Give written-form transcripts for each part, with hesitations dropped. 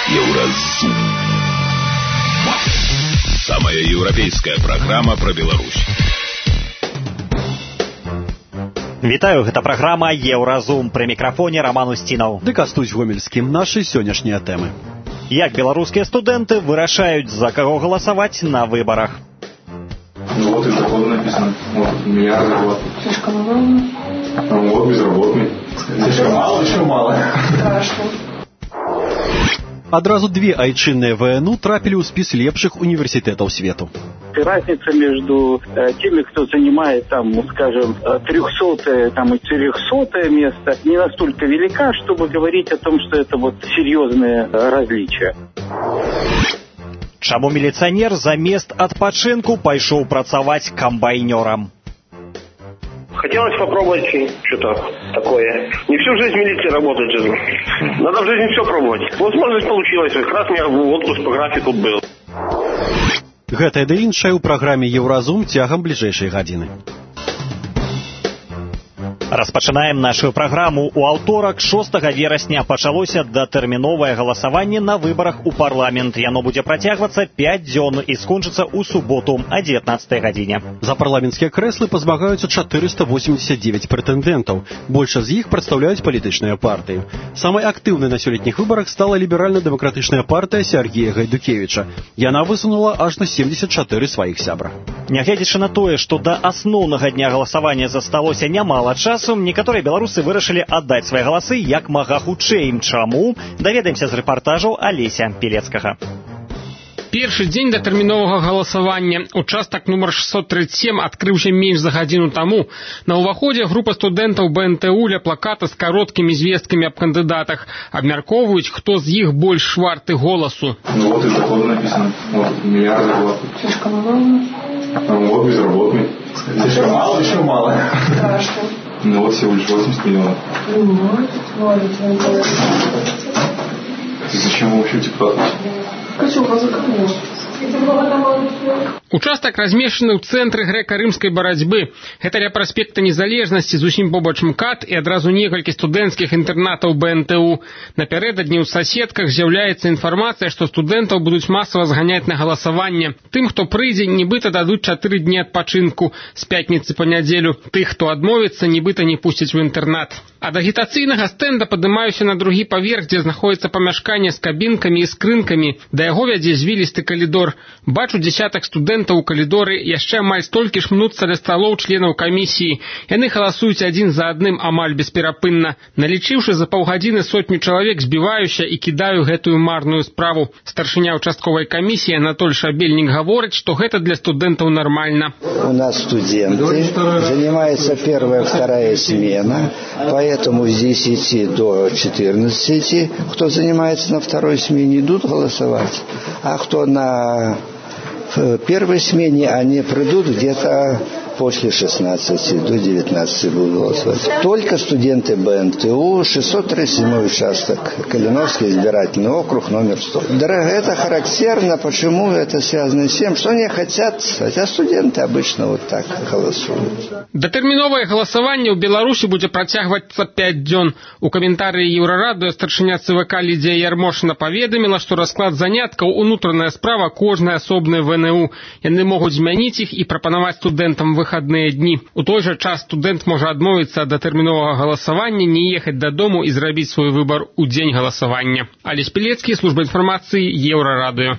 Евразум. Самая европейская программа про Беларусь. Вітаю, гэта праграма Еўразум. Пры мікрафоне Роман Устінаў. Ды Кастусь Гомельскі. Нашы сённяшнія тэмы. Як беларускія студэнты вырашаюць, за каго галасаваць на выбарах? Ну вот и закон написано. Вот, миллиард зарплат. Слишком мало. Ну вот, безработный. Слишком мало, еще мало. Страшно. Адразу две айчынныя ВНУ трапілі ў спіс лепшых універсітэтаў свету. Разница между теми, кто занимает, там, скажем, 300-е там, и 400-е место, не настолько велика, чтобы говорить о том, что это вот серьезные различия. Чаму міліцыянер замест адпачынку пайшоў працаваць камбайнёрам? Хотелось попробовать что-то такое. Не всю жизнь в милиции работать же. Надо в жизни все пробовать. Возможность получилась. Как раз у меня отпуск по графику был. Гэтае ды іншае ў праграме Еўразум цягам бліжэйшай гадзіны. Распачынаем нашу праграму. У аўторак 6 верасня пачалося датэрміновае галасаванне на выбарах у парламент. Яно будзе працягвацца 5 дзён і скончыцца ў суботу о 19 гадзіне. За парламенцкія крэслы пазмагаюцца 489 прэтэндэнтаў. Большасць з іх прадстаўляюць палітычныя партыі. Самай актыўнай на сёлетніх выбарах стала ліберальна-дэмакратычная партыя Сергея Гайдукевіча. Яна высунула аж на 74 сваіх сябра. Нягледзячы на тое, што да асноўнага дня галасавання засталося нямала часу, некаторыя беларусы вырашылі аддаць свае галасы як мага хутчэй. Чаму? Даведаемся з рэпартажу Алеся Пелецкага. Першы дзень датэрміновага галасавання. Участак нумар 637 адкрыўся менш за гадзіну таму. На ўваходзе група студэнтаў БНТУ ля плаката з кароткімі звесткамі аб кандыдатах. Абмяркоўваюць, хто з іх больш варты голасу. Ну вот и закон написано. Вот, миллиард зарплат. Слишком мало. Ну вот, безработный. Слишком мало, еще мало. Страшно. Ну вот всего лишь 80 миллионов. Зачем вы вообще депутаты? Хочу позакрыть. Участак размешчаны ў цэнтры грэка-рымскай барацьбы. Гэта ля праспекта Незалежнасці, зусім побач МКАД і адразу некалькі студэнцкіх інтэрнатаў БНТУ. Напярэдадні ў соседках з'яўляецца інфармацыя, што студэнтаў будуць масава зганяць на галасаванне. Тым, хто прыйдзе, нібыта дадуць 4 дні адпачынку з пятніцы па нядзелю. Тых, хто адмовіцца, нібыта не пусцяць у інтэрнат. Ад агітацыйнага стэнда падымаюся на другі паверх, дзе знаходзіцца памяшканне з кабінкамі і скрынкамі. Да яго вядзе звілісты калідор. Бачу дзесятак студэнтаў у калідоры, яшчэ амаль столькі ж мнуцца ля сталоў членаў камісіі. Яны галасуюць адзін за адным амаль бесперапынна. Налічыўшы за паўгадзіны сотню чалавек, збіваюся і кідаю гэтую марную справу. Старшыня участковай камісіі Анатоль Шабельнік гаворыць, што гэта для студэнтаў нармальна. У нас студенты, занимается первая, вторая смена, поэтому с 10 до 14, кто занимается на второй смене, идут голосовать, а кто на первой смене, они придут где-то после 16 до 19 будут голосовать. Только студенты БНТУ, 637 участок, Калиновский избирательный округ, номер 100. Это характерно, почему это связано с тем, что они хотят, хотя студенты обычно вот так голосуют. Датэрміновае галасаванне ў Беларусі будзе працягвацца 5 дзён. У каментарыі Еўрараду старшыня ЦВК Лідзія Ярмошына паведаміла, што расклад заняткаў унутраная справа кожнай асобнай ВНУ. Яны могуць змяніць іх і прапанаваць студэнтам выхадныя дні. У той жа час студэнт можа адмовіцца ад датэрміновага галасавання, не ехаць дадому і зрабіць свой выбар у дзень галасавання. Алесь Пелецкі, служба інфармацыі, Еўрарадыё.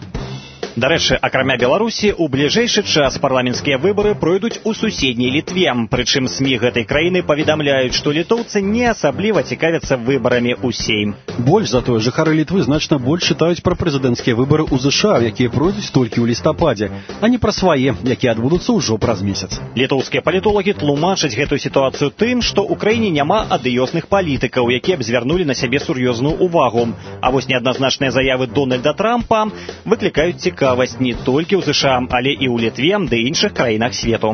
Дарэчы, акрамя Беларусі, у бліжэйшы час парламенцкія выбары пройдуць у суседняй Літве. Прычым СМІ гэтай краіны паведамляюць, што літоўцы не асабліва цікавяцца выбарамі ў Сейм. Больш за тое, жыхары Літвы значна больш чытаюць пра прэзідэнцкія выбары ў ЗША, якія пройдуць толькі ў лістападзе, а не пра свае, якія адбудуцца ўжо праз месяц. Літоўскія палітолагі тлумачаць гэтую сітуацыю тым, што ў краіне няма адыёзных палітыкаў, якія б звярнулі на сябе сур'ёзную ўвагу. А вось неадназначныя заявы Дональда Трампа выклікаюць цікавасць не толькі ў ЗША, але і ў Літве ды іншых краінах свету.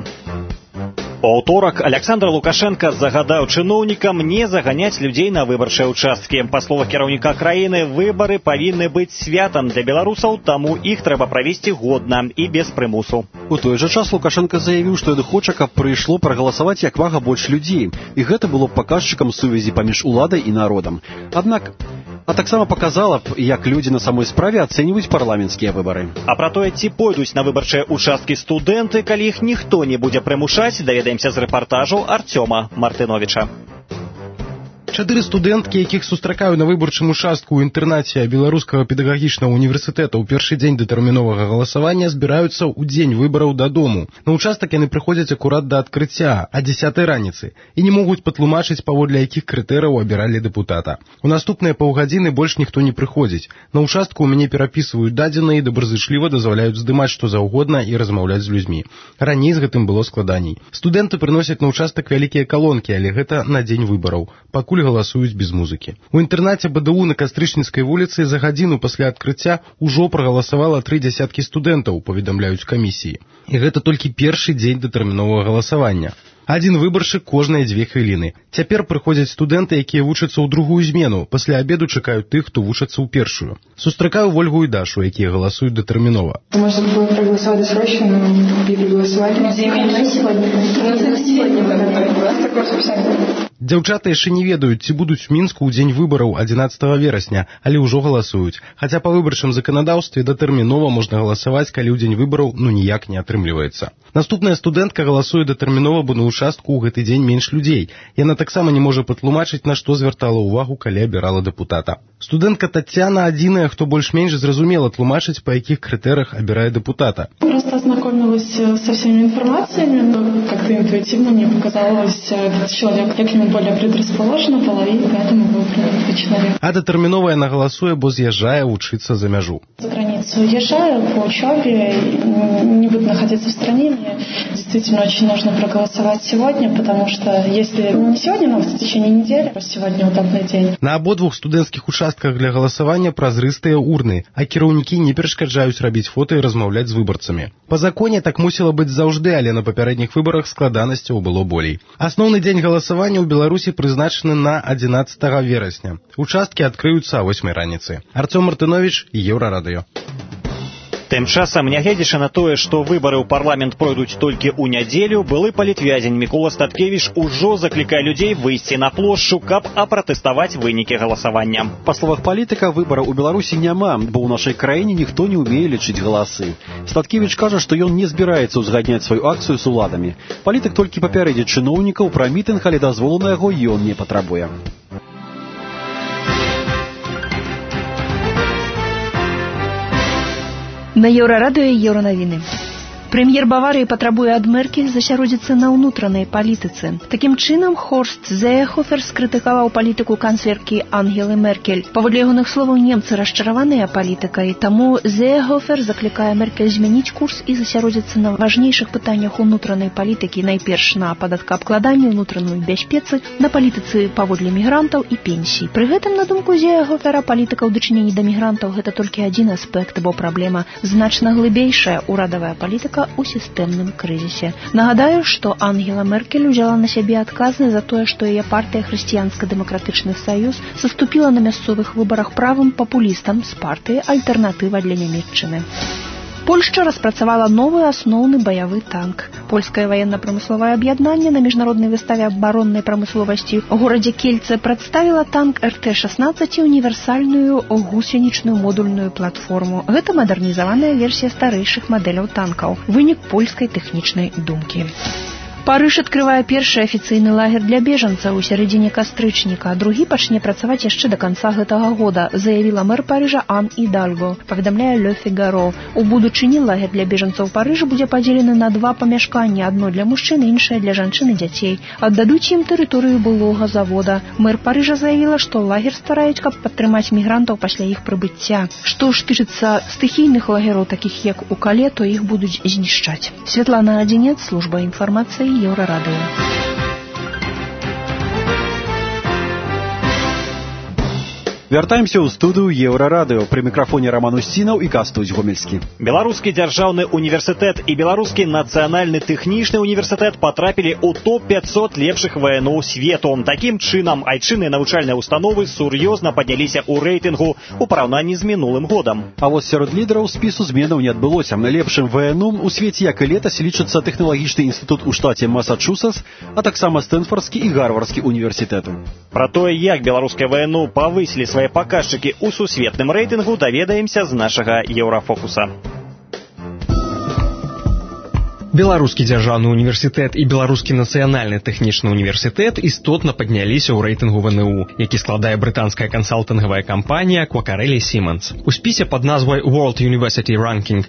У аўторак Александр Лукашенко загадаў чыноўнікам не заганяць людзей на выбарчыя ўчасткі. Па словах кіраўніка краіны, выбары павінны быць святам для беларусаў, таму іх трэба правесці годна і без прымусу. У той жа час Лукашенко заявіў, што ён хоча, каб прыйшло прагаласаваць як мага больш людзей, і гэта было б паказчыкам сувязі паміж уладай і народам. Аднак А таксама показала б, як людзі на самой справе ацэньваюць парламенцкія выбары. А пра тое, ці пойдуць на выбарчыя участкі студэнты, калі іх ніхто не будзе прымушаць, даведаемся з рэпартажу Артёма Мартыновіча. 4 студэнткі, якіх сустракаю на выбарчым участку ў інтэрнаце Беларускага педагагічнага універсітэта ў першы дзень датэрміновага галасавання збіраюцца ў дзень выбараў дадому. На участак яны прыходзяць акурат да адкрыцця, а 10 раніцы, і не могуць патлумачыць, паводле якіх крытэрыяў абіралі дэпутата. У наступныя паўгадзіны больш ніхто не прыходзіць. На участку ў мяне перапісваюць дадзеныя і добразычліва дазваляюць здымаць што заўгодна і размаўляць з людзьмі. Раней з гэтым было складаней. Студэнты прыносяць на участак вялікія калонкі, але гэта на дзень выбараў. Пакуль галасуюць без музыкі. У інтэрнаце БДУ на Кастрычніцкай вуліцы за гадзіну пасля адкрыцця ўжо прагаласавала 3 дзясяткі студэнтаў, паведамляюць камісіі. І гэта толькі першы дзень датэрміновага галасавання. Один выбаршчык кожныя 2 хвіліны. Цяпер прыходзяць студэнты, якія вучацца ў другую змену. Пасля абеду чакаюць тых, хто вучацца ў першую. Сустракаю Ольгу і Дашу, якія галасуюць датэрмінова. Можно было проголосовать досрочно, но не проголосовали. Дзяўчаты яшчэ не ведаюць, ці будуць у Мінску ў дзень выбараў 11 верасня, але ўжо галасуюць. Хаця па выбарчым заканадаўстве датэрмінова можна галасаваць, калі ў дзень выбараў ніяк не атрымліваецца. Наступная студэнтка галасуе датэрмінова, бо на участку ў гэты дзень менш людзей. Яна таксама не можа патлумачыць, на што звяртала ўвагу, калі абірала дэпутата. Студэнтка Тацяна адзіная, хто больш-менш зразумела тлумачыць, па якіх крытэрыях абірае дэпутата. Просто ознакомилась со всеми информациями, но как-то интуитивно мне показалось, этот человек к нему более предрасположен, половина, поэтому был принят человек. А датэрмінова яна галасуе, бо з'язджае вучыцца за мяжу. За границу уезжаю по учебе, не буду находиться в стране. Мне действительно очень нужно проголосовать сегодня, потому что если не сегодня, но в течение недели, то сегодня удобный день. На абодвух студэнцкіх участках для галасавання празрыстыя урны, а кіраўнікі не перашкаджаюць рабіць фота і размаўляць з выбарцамі. Па законе так мусіла быць заўжды, але на папярэдніх выбарах складанасцяў было болей. Асноўны дзень галасавання ў Беларусі прызначаны на 11 верасня. Участкі адкрыюцца а 8 раніцы. Артём Мартыновіч, Еўрарадыё. Тым часам, нягледзячы на тое, што выбары ў парламент пройдуць толькі ў нядзелю, былы палітвязень Мікола Статкевіч ужо заклікае людзей выйсці на плошчу, каб апратэставаць вынікі галасавання. Па словах палітыка, выбараў у Беларусі няма, бо ў нашай краіне ніхто не ўмее лічыць галасы. Статкевіч кажа, што ён не збіраецца ўзгадняць сваю акцыю з уладамі. Палітык толькі папярэдзіць чыноўнікаў пра мітынг, але дазволу на яго ён не патрабуе. На Еўрарадыё Еўранавіны. Прэм'ер Баварыі патрабуе ад Меркель засяродзіцца на ўнутранай палітыцы. Такім чынам, Хорст Зеехофер скрытыкаваў палітыку канцлеркі Ангелы Меркель. Паводле ягоных словаў, немцы расчараваныя палітыкай, таму Зеехофер заклікае Меркель змяніць курс і засяродзіцца на важнейшых пытаннях унутранай палітыкі, найперш на падаткаабкладанні, ўнутранай бяспецы, на палітыцы паводле мігрантаў і пенсій. Пры гэтым, на думку Зеехофера, палітыка ў дачыненні да мігрантаў гэта толькі адзін аспект, бо праблема значна глыбейшая. Урадавая палітыка у сістэмным крызісе. Нагадаю, што Ангела Меркель узяла на сябе адказнасць за тое, што яе партыя Хрысціянска-дэмакратычны саюз саступіла на мясцовых выбарах правым папулістам з партыі Альтэрнатыва для Нямецчыны. Польшча распрацавала новы асноўны баявы танк. Польскае ваенна-прамысловае аб'яднанне на міжнароднай выставе абароннай прамысловасці ў горадзе Кельце прадставіла танк РТ-16 універсальную гусенічную модульную платформу. Гэта мадэрнізаваная версія старэйшых мадэляў танкаў. Вынік польскай тэхнічнай думкі. Парыж адкрывае першы афіцыйны лагер для бежанцаў у сярэдзіне кастрычніка, а другі пачне працаваць яшчэ да канца гэтага года, заявіла мэр Парыжа Ан Идальго, паведамляе Le Figaro. У будучыні лагер для бежанцаў Парыжа будзе падзелены на 2 памяшканні, адно для мужчын, іншае для жанчын і дзяцей. Аддадуць ім тэрыторыю былога завода. Мэр Парыжа заявіла, што лагер ствараюць, каб падтрымаць мігрантаў пасля іх прыбыцця. Што ж тычыцца стыхійных лагераў, такіх як у Кале, то іх будуць знішчаць. Святлана Адзінец, служба інфармацыі Еўрарадыё. Вяртаемся ў студыю Еўрарадыё. Пры мікрафоне Роман Устінаў і Кастусь Гомельскі. Беларускі дзяржаўны універсітэт і Беларускі нацыянальны тэхнічны універсітэт потрапілі ў топ-500 лепшых ВНУ свету. Такім чынам, айчынныя навучальныя установы сур'ёзна падняліся ў рэйтынгу у параўнанні з мінулым годам. А вось сярод лідараў спісу зменаў не адбылося. Лепшым ВНУ у свеце, як і летась, лічыцца тэхналагічны інстытут у штаце Масачусетс, а таксама Стэнфордскі і Гарвардскі універсітэты. Пра тое, як беларускае ВНУ павысілі свае новыя паказчыкі ў сусветным рэйтынгу, даведаемся з нашага Еўрафокуса. Беларускі дзяржаўны універсітэт і Беларускі нацыянальны тэхнічны універсітэт істотна падняліся ў рэйтынгу ВНУ, які складае брытанская кансалтынгавая кампанія Quacquarelli Symonds. У спісе пад назвай World University Ranking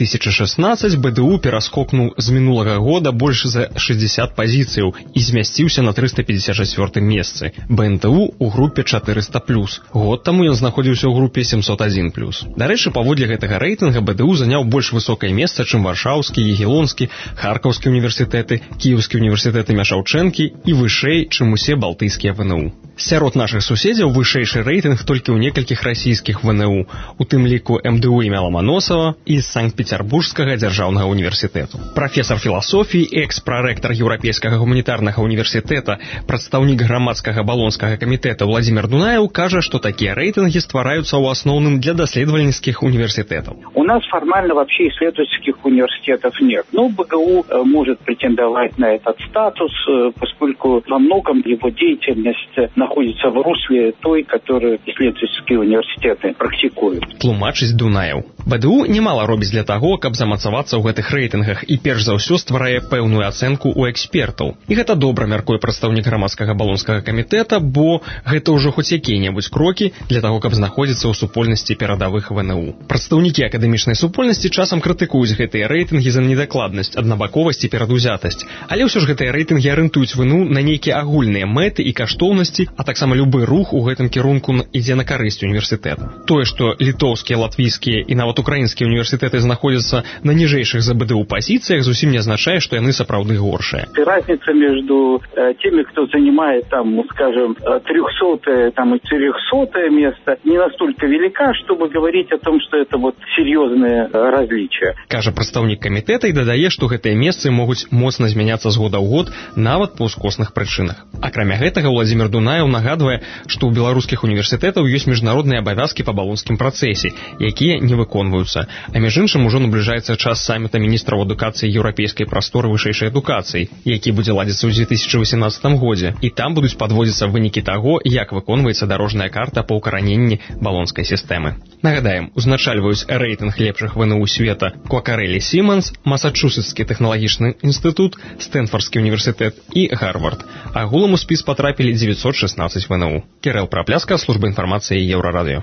2016 БДУ пераскокнуў з мінулага года больш за 60 пазіцыяў і змясціўся на 354 месцы. БНТУ у групе 400+. Год таму ён знаходзіўся ў групе 701+. Дарэчы, паводле гэтага рэйтынга БДУ заняў больш высокае месца, чым Варшаўскі, Ягелонскі, Харкаўскія універсітэты, Кіеўскі універсітэт імя Шаўчэнкі і вышэй, чым усе балтыйскія ВНУ. Сярод нашых суседзяў вышэйшы рэйтынг толькі ў некалькіх расійскіх ВНУ, у тым ліку МДУ імя Ламаносава і з Санкт-Петербургскага дзяржаўнага універсітэту. Прафесар філасофіі, экс-прарэктар Еўрапейскага гуманітарнага універсітэта, прадстаўнік грамадскага балонскага камітэта Владзімір Дунаеў кажа, што такія рэйтынгі ствараюцца ў асноўным для даследавальніцкіх універсітэтаў. У нас формально вообще исследовательских университетов нет. Но БГУ может претендовать на этот статус, поскольку во многом его деятельность находится в русле той, которую исследовательские университеты практикуют. Тлумачыць Дунаеў. БДУ немало робіць для таго, каб замацавацца ў гэтых рэйтынгах і перш за ўсё стварае пэўную ацэнку ў экспертаў. І гэта добра, мяркуе прадстаўнік грамадскага балонскага камітэта, бо гэта ўжо хоць якія-небудзь крокі для таго, каб знаходзіцца ў супольнасці перадавых ВНУ. Прадстаўнікі акадэмічнай супольнасці часам крытыкуюць гэтыя рэйтынгі за недакладнасць, аднабаковасць і перадузятасць. Але ўсё ж гэтыя рэйтынгі арыентуюць ВНУ на нейкія агульныя мэты і каштоўнасці, а таксама любы рух у гэтым кірунку ідзе на карысць універсітэта. Тое, што літоўскія, латвійскія і нават украінскія універсітэты знаходзяцца на ніжэйшых за БДУ пазіцыях, зусім не азначае, што яны сапраўды горшыя. Разница между теми, кто занимает там, скажем, 300-е там, и 400-е место, не настолько велика, чтобы говорить о том, что это вот серьезные различия. Кажа прадстаўнік камітэта і дадае, што гэтыя месцы могуць моцна змяняцца з года ў год, нават па ўскосных прычынах. Акрамя гэтага, Владзімір Дунаеў нагадвае, што ў беларускіх універсітэтаў ёсць міжнародныя абавязкі па балонскім працэсе, якія не выконваюцца. А між іншым ужо набліжаецца час самміта міністраў адукацыі еўрапейскай прасторы вышэйшай адукацыі, які будзе ладзіцца ў 2018 годзе. І там будуць падводзіцца вынікі таго, як выконваецца дарожная карта па ўкараненні балонскай сістэмы. Нагадаем, узначальваюць рэйтынг лепшых ВНУ света Quacquarelli Symonds, Масачусетскі тэхналагічны інстытут, Стэнфордскі універсітэт і Гарвард. Агулам у спіс патрапілі 916 ВНУ. Кірэл Прапляска, служба інфармацыі Еўрарадыё.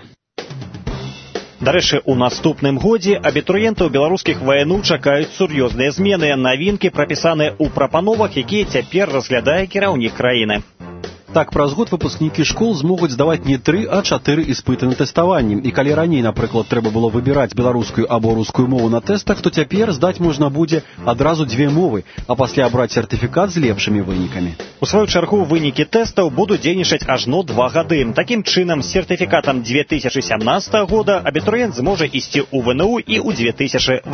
Дарэчы, у наступным годзе абітурыентаў беларускіх ВНУ чакаюць сур'ёзныя змены. Навінкі прапісаныя ў прапановах, якія цяпер разглядае кіраўнік краіны. Так, праз год выпускнікі школ змогуць здаваць не 3, а 4 іспыты на тэставанні. І калі раней, напрыклад, трэба было выбіраць беларускую або рускую мову на тэстах, то цяпер здаць можна будзе адразу 2 мовы, а пасля абраць сертыфікат з лепшымі вынікамі. У сваю чаргу, вынікі тэстаў будуць дзейнічаць ажно 2 гады. Такім чынам, з сертыфікатам 2017 года абітурыент зможа ісці ў ВНУ і ў 2018.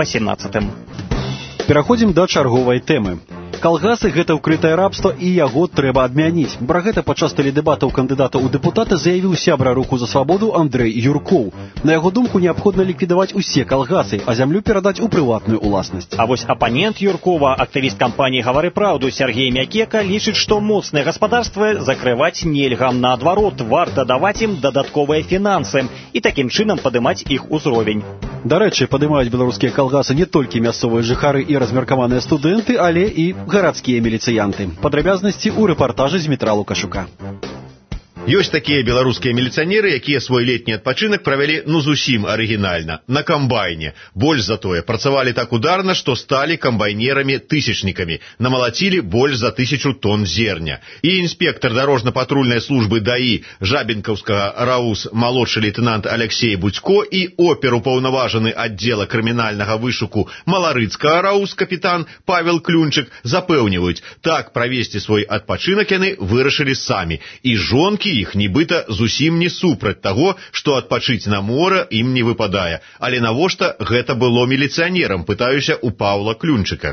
Пераходзім да чарговай тэмы. Калгасы – гэта ўкрытае рабства, і яго трэба адмяніць. Пра гэта падчас тэледэбатаў кандыдата ў дэпутаты заявіў сябра Руху за свабоду Андрэй Юркоў. На яго думку, неабходна ліквідаваць усе калгасы, а зямлю перадаць у прыватную ўласнасць. А вось апанент Юркова, актывіст кампаніі «Гавары праўду» Сергей Мякека, лічыць, што моцныя гаспадарствы закрываць нельга. Наадварот, варта даваць ім дадатковыя фінансы і такім чынам падымаць іх узровень. Дарэчы, падымаюць беларускія калгасы не толькі мясцовыя жыхары і размеркаваныя студэнты, але і гарадскія міліцыянты. Падрабязнасці ў рэпартажы з Дмітра Лукашука. Ёсць такія беларускія міліцыянеры, якія свой летні адпачынак правялі зусім арыгінальна, на камбайне. Больш за тое, працавалі так ударна, што сталі камбайнерамі-тысячнікамі, намалацілі больш за 1000 тонн зерня. І інспектор дарожна-патрульнай службы ДАІ Жабінкаўскага РАУС малодшы лейтенант Алексей Будзько і оперупаўнаважаны аддзела крымінальнага вышуку Маларыцкага РАУС капітан Павел Клюнчык запэўніваюць, так правесці свой адпачынак яны вырашылі самі. І жонкі іх нібыта зусім не супраць таго, што адпачыць на мора ім не выпадае. Але навошта гэта было міліцыянерам, пытаюся у Паўла Клюнчыка. Хотелось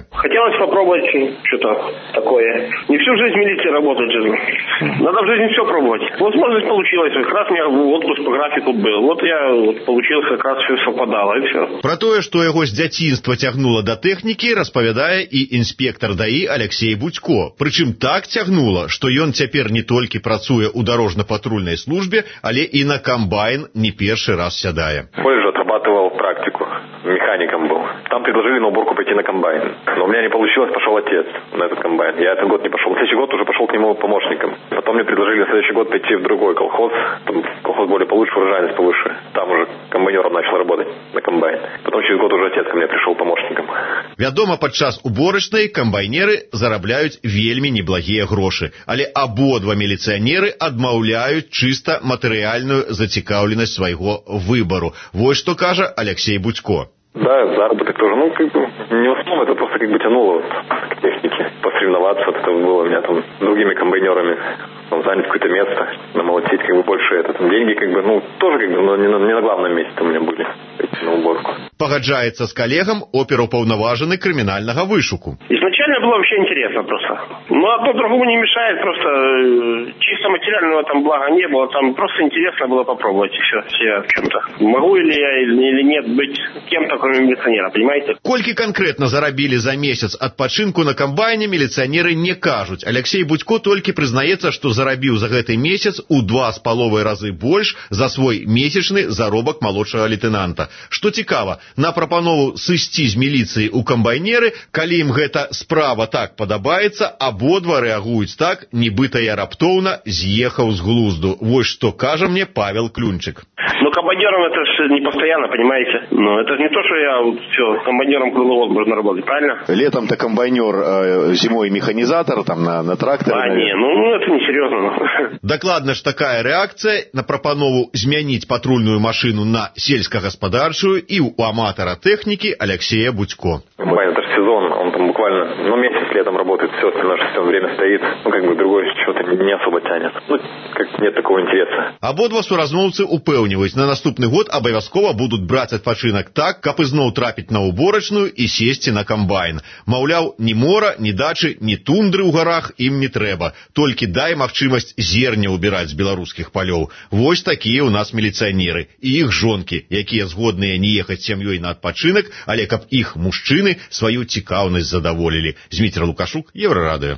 Хотелось попробовать что-то такое. Не всю жизнь в милиции работать же. Надо в жизни все пробовать. Возможность получилась. Как раз у меня отпуск по графику был. Вот я получил, как раз все совпадало, и все. Про тое, што яго з дзяцінства цягнула да тэхнікі, распавядае і інспектар ДАІ Алексей Будько. Прычым так цягнула, што ён цяпер не толькі працуе ў дарожна-патрульнай службе, але і на комбайн не першы раз сядае. Колледж отрабатывал практику. Механиком был. Там предложили на уборку пойти на комбайн. Но у меня не получилось, пошел отец на этот комбайн. Я этот год не пошел. В следующий год уже пошел к нему помощником. Потом мне предложили на следующий год пойти в другой колхоз. Там колхоз более получше, урожайность повыше. Там уже комбайнером начал работать на комбайн. Потом через год уже отец ко мне пришел помощником. Вядома, падчас уборачнай камбайнеры зарабляюць вельмі неблагія грошы. Але абодва міліцыянеры адмаўляюць чыста матэрыяльную зацікаўленасць свайго выбару. Вось што кажа Алексей Будько. Да, заработок тоже. Ну, как бы, не в основном, это просто как бы тянуло вот к технике. Посоревноваться, вот это было у меня там с другими комбайнерами. Там, занять какое-то место, намолотить, как бы больше это. Там, деньги, как бы, ну, тоже как бы, но не на главном месте у меня были. На уборку. Пагаджаецца з калегам оперупаўнаважаны крымінальнага вышуку. Изначально было вообще интересно просто. Но одно другому не мешает, просто чисто материального там блага не было, там просто интересно было попробовать и все в чем-то. Могу ли я или нет быть кем-то, кроме милиционера, понимаете? Колькі канкрэтна зарабілі за месяц адпачынку на камбайне, міліцыянеры не кажуць. Алексей Будько толькі прызнаецца, што зарабіў за гэты месяц у 2,5 разы больш за свой месячны заробак малодшага лейтенанта. Што цікава, на прапанову сысці з міліцыі ў камбайнеры, калі ім гэта справа так падабаецца, абодва рэагуюць так, нібыта я раптоўна з'ехаў з глузду. Вось што кажа мне Павел Клюнчык. Ну, комбайнером это же не постоянно, понимаете? Ну, это не то, что я все, комбайнером круглый год можно работать, правильно? Летом-то комбайнер, зимой механизатор, там, на тракторе. А, не, ну, это не серьезно. Дакладна ж такая рэакцыя на прапанову змяніць патрульную машину на сельскагаспадарчую і у аматара тэхнікі Алексея Будько. Комбайн, это же сезон, он там буквально, месяц летом работает, все остальное все время стоит, как бы другое что-то не особо тянет. Ну, как нет такого интереса. Абодва суразмоўцы упэўніваюць, на наступны год абавязкова будуць браць адпачынак так, каб ізноў трапіць на уборачную і сесці на камбайн. Маўляў, ні мора, ні дачы, ні тундры ў гарах ім не трэба. Толькі дай магчымасць зерня ўбіраць з беларускіх палёў. Вось такія ў нас міліцыянеры і іх жонкі, якія згодныя не ехаць сям'ёй на адпачынак, але каб іх мужчыны сваю цікаўнасць задаволілі. Зміцер Лукашук, Еўрарадыё.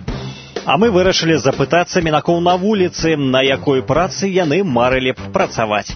А мы вырашылі запытацца мінакоў на вуліцы, на якой працы яны марылі б працаваць.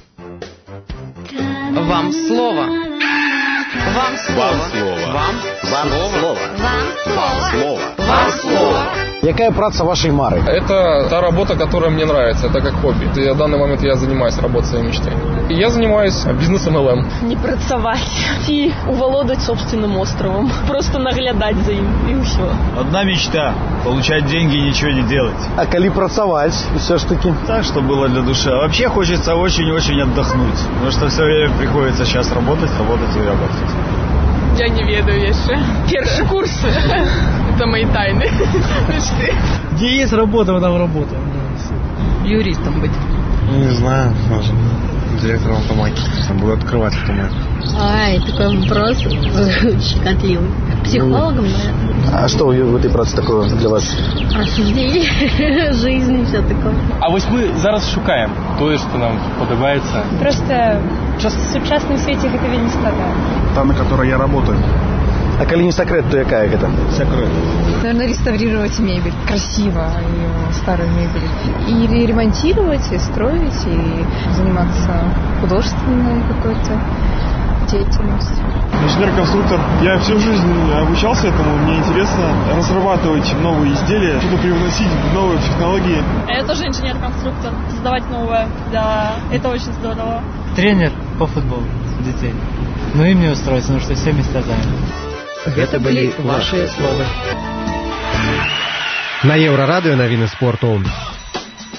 Вам слово. Вам слово. Вам слово. Вам слово. Вам слово. Какая праца вашей мары? Это та работа, которая мне нравится, это как хобби. В данный момент я занимаюсь работой своей мечты. Я занимаюсь бизнесом ЛМ. Не працаваць и уволодать собственным островом. Просто наглядать за им и все. Одна мечта – получать деньги и ничего не делать. А коли працаваць, все ж таки? Так, что было для души. А вообще хочется очень-очень отдохнуть. Потому что все время приходится сейчас работать и работать. Я не ведаю еще. Первый курс. Это мои тайны. Где есть работа, там работа. Юристом быть. Не знаю, может, директором автоматики. Буду открывать автомат. Ай, такой вопрос щекотливый. Психологом, наверное. А что в этой праце такое для вас? Рассуждение, жизнь, все такое. А ось ми зараз шукаємо те, що нам подобається. Просто в сучасном свете это вельми складно. Та, на которой я работаю. А коли не секрет, то какая это? Секрет. Наверное, реставрировать мебель. Красиво, ее старую мебель. Или ремонтировать, и строить, и заниматься художественной какой-то деятельностью. Инженер-конструктор. Я всю жизнь обучался этому. Мне интересно разрабатывать новые изделия, что-то привносить в новые технологии. Я тоже инженер-конструктор. Создавать новое. Да, это очень здорово. Тренер по футболу детей. Ну и мне устроиться, потому что все места заняты. Это были ваши слова. На Еўрарадыё навіны спорту.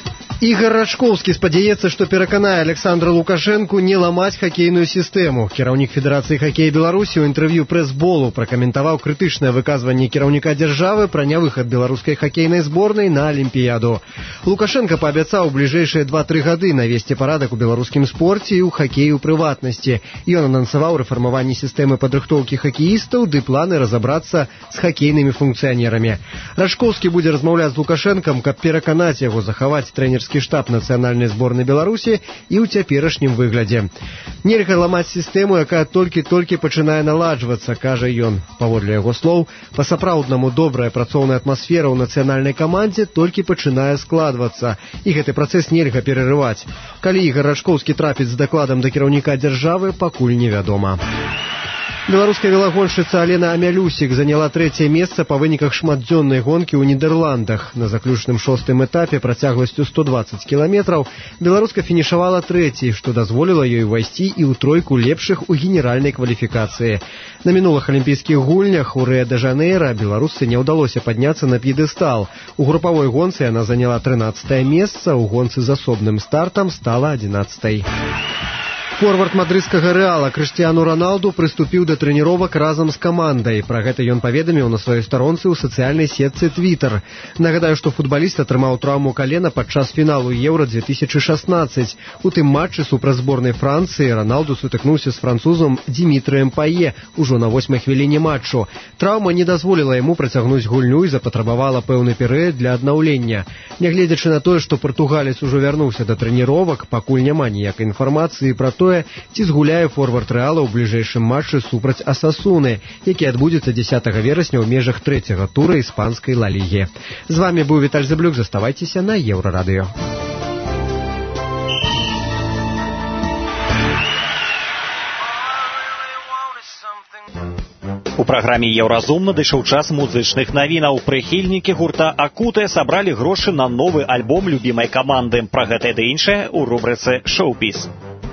Ігор Рачкоўскі спадзяецца, што пераканае Александра Лукашэнку не ламаць хакейную сістэму. Кіраўнік Федэрацыі хакея Беларусі ў інтэрв'ю прэс-болу пракаментаваў крытычнае выказванне кіраўніка дзяржавы пра нявыхад беларускай хакейнай зборнай на Алімпіяду. Лукашенко паабяцаў у бліжэйшыя 2-3 гады навесці парадак у беларускім спорце і ў хакеі ў прыватнасці. Ён анансаваў рэфармаванне сістэмы падрыхтоўкі хакеістаў ды планы разабрацца з хакейнымі функцыянерамі. Рачкоўскі будзе размаўляць з Лукашэнкам, каб пераканаць яго захаваць трэнерскі штаб нацыянальнай зборнай Беларусі і ў цяперашнім выглядзе. Нельга ламаць сістэму, якая толькі-толькі пачынае наладжвацца, кажа ён. Паводле яго слоў, па-сапраўднаму добрая працоўная атмасфера ў нацыянальнай камандзе толькі пачынае складвацца, і гэты працэс нельга перарываць. Калі Ігор Рачкоўскі трапіць з дакладам да кіраўніка дзяржавы, пакуль невядома. Беларуская велагоншчыца Алена Амялюсік заняла 3-е месца па выніках шматдзённай гонкі ў Нідерландах. На заключным 6-м этапе працягласцю 120 кіламетраў беларуска фінішавала 3-й, што дазволіла ёй увайсці і ў тройку лепшых у генеральнай кваліфікацыі. На мінулых алімпійскіх гульнях у Рыа-дэ-Жанейра беларусцы не ўдалося падняцца на п'едэстал. У групавой гонцы яна заняла 13-е месца, у гонцы з асобным стартам стала 11-й. Форвард мадрыдскага Рэала Крыштыяну Роналду прыступіў да трэніровак разам з камандай. Пра гэта ён паведаміў на сваёй старонцы ў сацыяльнай сетцы Twitter. Нагадаю, што футбаліст атрымаў траўму калена падчас фіналу Еўра-2016. У тым матчы супраць зборнай Францыі Роналду сутыкнуўся з французам Дімітрыем Пае ўжо на 8-й хвіліне матчу. Траўма не дазволіла яму працягнуць гульню і запатрабавала пэўны перыяд для аднаўлення. Нягледзячы на тое, што партугалец ужо вярнуўся да трэніровак, пакуль няма ніякай інфармацыі пра тое, ці згуляе форвард Рэала ў бліжэйшым матчы супраць Асасуны, які адбудзецца 10 верасня ў межах 3-го тура іспанскай Ла Лігі. З вамі быў Віталь Зэблюк, заставайцеся на Еўрарадыё. У праграме «Еўразум» надышоў час музычных навінаў. Прыхільнікі гурта «Акутэ» сабралі грошы на новы альбом любімай каманды. Пра гэтае ды іншае ў рубрыцы «Шоу-біз».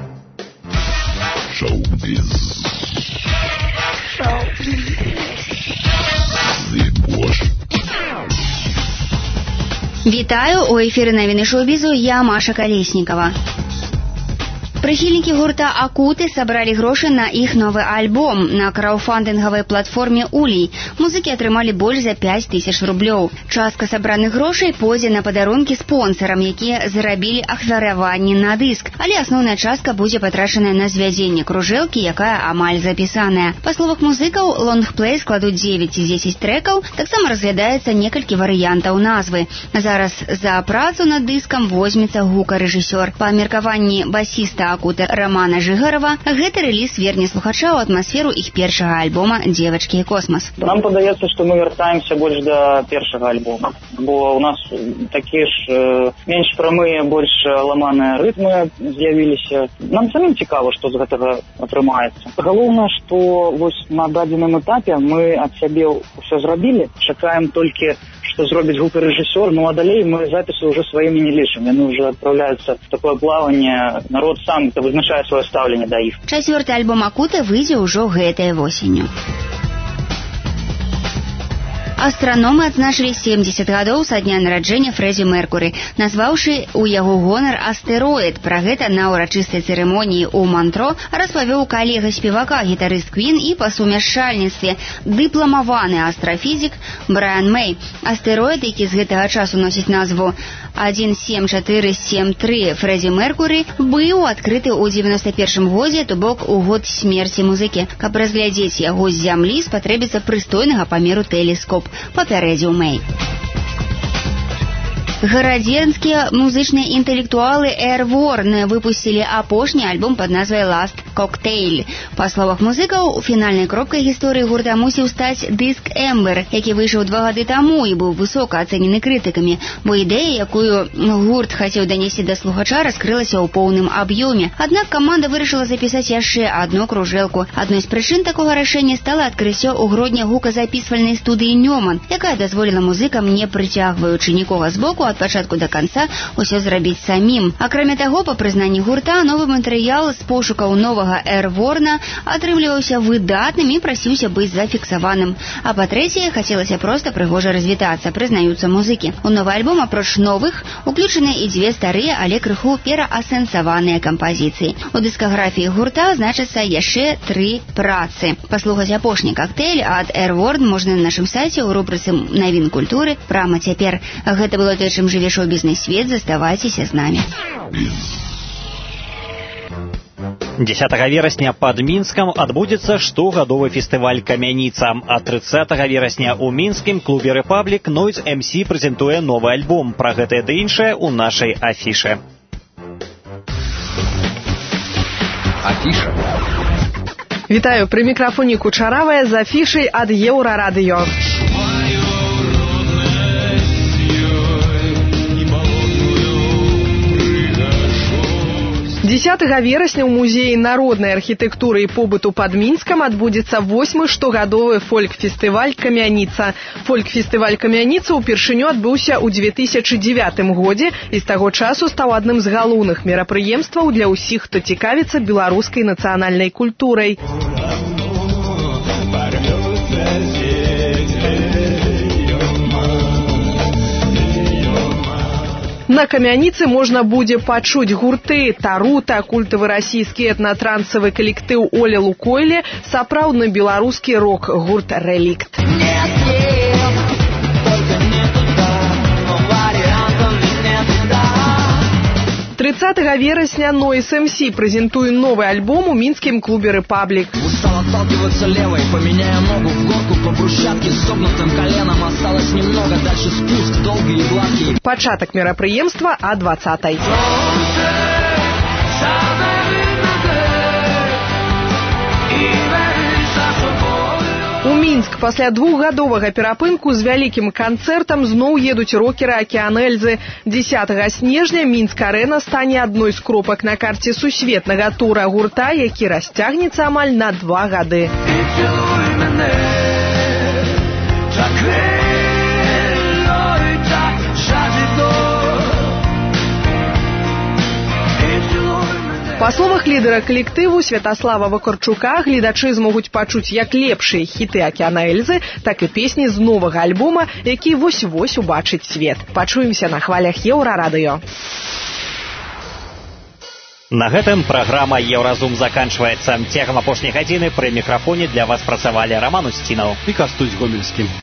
Вітаю, у эфіры навіны шоу-бізу, я Маша Калеснікава. Прыхільнікі гурта «Акутэ» сабралі грошы на іх новы альбом на краўдфандынгавай платформе «Улей». Музыкі атрымалі больш за 5000 рублёў. Частка сабраных грошай пойдзе на падарункі спонсарам, якія зарабілі ахвяраванні на дыск. Але асноўная частка будзе патрачаная на звядзенне кружэлкі, якая амаль запісаная. Па словах музыкаў, лонгплей складуць 9 ці 10 трэкаў, таксама разглядаецца некалькі варыянтаў назвы. Зараз за працу над дыскам возьмецца гукарэжысёр. Па меркаванні басіста «Акутэ» Романа Жыгарова, гэты рэліз верне слухача ў атмасферу іх першага альбома «Девочки и космос». Нам падаецца, што мы вяртаемся больш да першага альбома, бо у нас такія ж менш прамыя, больш ламаныя рытмы з'явіліся. Нам самім цікава, што з гэтага атрымаецца. Галоўнае, што вось на дадзеным этапе мы ад сябе ўсё зрабілі, чакаем толькі, што зробіць гукарэжысёр, ну а далей мы запісы ўжо сваімі не лічым. Яны ўжо адпраўляюцца в такое плаванне, народ сам вызначае сваё стаўленне да іх. 4-й альбом «Акутэ» выйдзе ўжо гэтай восенню. Астраномы адзначылі 70 гадоў са дня нараджэння Фрэдзі Меркуры, назваўшы ў яго гонар астэроід. Пра гэта на ўрачыстай цырымоніі ў Монтро распавёў калега спевака, гітарыст Квін і па сумяшчальніцтве дыпламаваны астрафізік Брайан Мэй. Астэроід, які з гэтага часу носіць назву 17473 Фрэдзі Меркуры, быў адкрыты ў 91 годзе, то бок у год смерці музыкі. Каб разглядзець яго з зямлі, спатрэбіцца прыстойнага памеру тэлескоп, папярэдзіў Мэй. Гарадзенскія музычныя інтэлектуалы Airborne выпусцілі апошні альбом пад назвай «Last Cocktail». Па словах музыкаў, фінальнай кропкай гісторыі гурта мусіў стаць дыск «Эмбер», які выйшаў 2 гады таму і быў высока ацэнены крытыкамі, бо ідэя, якую гурт хацеў данесці да слухача, раскрылася ў поўным аб'ёме. Аднак каманда вырашыла запісаць яшчэ адну кружэлку. Адной з прычын такога рашэння стала адкрыццё ў грудні гуказапісвальнай студыі «Нёман», якая дазволіла музыкам, не прыцягваючы нікога збоку, ад пачатку да канца ўсё зрабіць самім. Акрамя таго, па прызнанні гурта, новы матэрыял з пошукаў новага Airborne атрымліваўся выдатным і прасіўся быць зафіксаваным. А па-трэцяе, хацелася проста прыгожа развітацца, прызнаюцца музыкі. У новы альбом, апроч новых, уключаны і дзве старыя, але крыху пераасэнсаваныя кампазіцыі. У дыскаграфіі гурта значыцца яшчэ 3 працы. Паслухаць апошні коктейль ад Airborne можна на нашым сайце ў рубрыцы «Навін культуры» прама цяпер. Гэта было тое, чым жыве шоу-бізнес-свет. Заставайцеся з намі. 10 верасня пад Мінскам адбудзецца штогадовы фестываль «Камяніца». А 30 верасня ў мінскім клубе «Рэпаблік» Noise MC прэзентуе новы альбом. Пра гэтае ды іншае ў нашай афіше. Афіша. Вітаю, пры мікрафоне Кучаравая з афішай ад Еўрарадыё. 10 верасня ў музеі народнай архітэктуры і побыту пад Мінскам адбудзецца 8-й штогадовы фольк-фестываль «Камяніца». Фольк-фестываль «Камяніца» упершыню адбыўся ў 2009 годзе і з таго часу стаў адным з галоўных мерапрыемстваў для ўсіх, хто цікавіцца беларускай нацыянальнай культурай. На «Камяніцы» можна будзе пачуць гурты «Тарута», культавы расійскі этна-трансавы калектыў «Оля Лукойле», сапраўдны беларускі рок-гурт «Рэлікт». 30 верасня Noise MC прэзентуе новы альбом у мінскім клубе «Рэпаблік». Устал отталкиваться левой, поменяя ногу в горку по брусчатке с согнутым коленом. Осталось немного, дальше спуск долгий и гладкий. Пачатак мерапрыемства о 20-й. У Мінск пасля двухгадовага перапынку з вялікім канцэртам зноў едуць рокеры «Акеан Эльзы». 10 снежня Мінск-арэна стане адной з кропак на карце сусветнага тура гурта, які расцягнецца амаль на 2 гады. Па словах лідара калектыву Святаслава Вакарчука, гледачы змогуць пачуць як лепшыя хіты «Акеана Эльзы», так і песні з новага альбома, які вось-вось убачыць свет. Пачуемся на хвалях Еўрарадыё. На гэтым праграма «Еўразум» заканчваецца. Цягам апошняй гадзіны пры мікрафоне для вас працавалі Раман Усцінаў і Кастусь Гомельскі.